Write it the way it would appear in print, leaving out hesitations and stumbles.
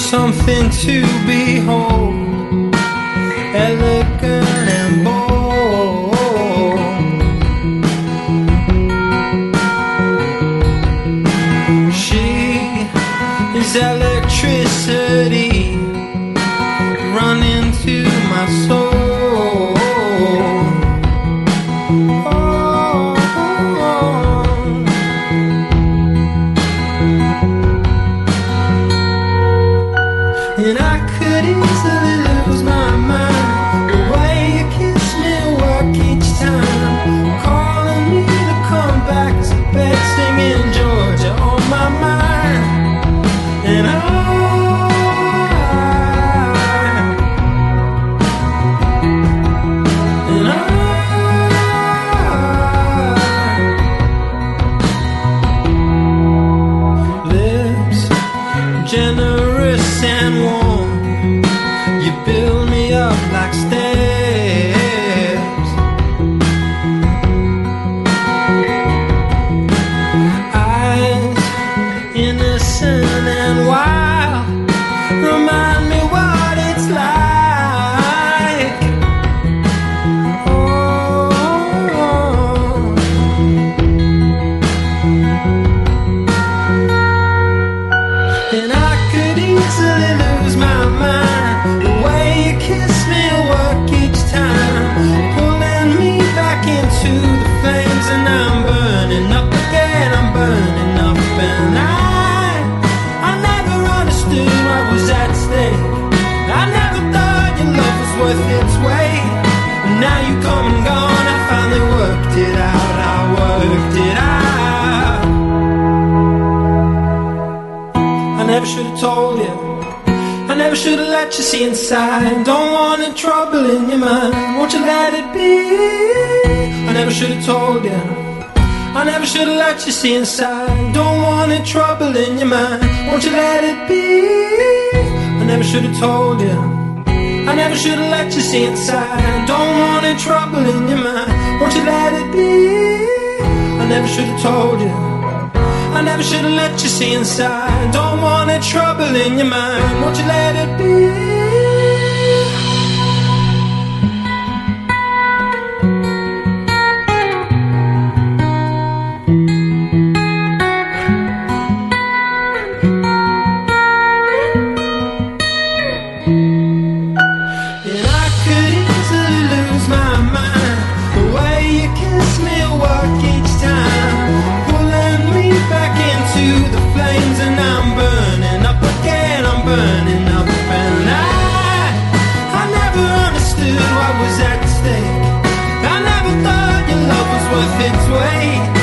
something to behold, elegant and bold. She is electricity running through my soul. And I could easily lose my mind, the way you kiss me work each time, calling me to come back to bed, singing Georgia on my mind. And lips generous and warm, you build me up like steps. Eyes innocent and wild, remind me what it's like. And I could easily lose my mind, the way you kiss me work each time, pulling me back into the flames. And I'm burning up again, I'm burning up. And I never understood what was at stake. I never thought your love was worth its weight. And now you come and gone, I finally worked it out, I worked it out. I never should have told you, I never should have let you see inside. Don't want any trouble in your mind, won't you let it be? I never should have told you, I never should have let you see inside. Don't want any trouble in your mind, won't you let it be? I never should have told you, I never should have let you see inside. Don't want any trouble in your mind, won't you let it be? I never should have told you, I never should have let you see inside. Don't want any trouble in your mind, won't you let it be? And I could easily lose my mind, the way you kiss me work each time, pulling me back into the flames. And I'm burning up again, I'm burning up. And I never understood what was at stake. I never thought your love was worth its weight.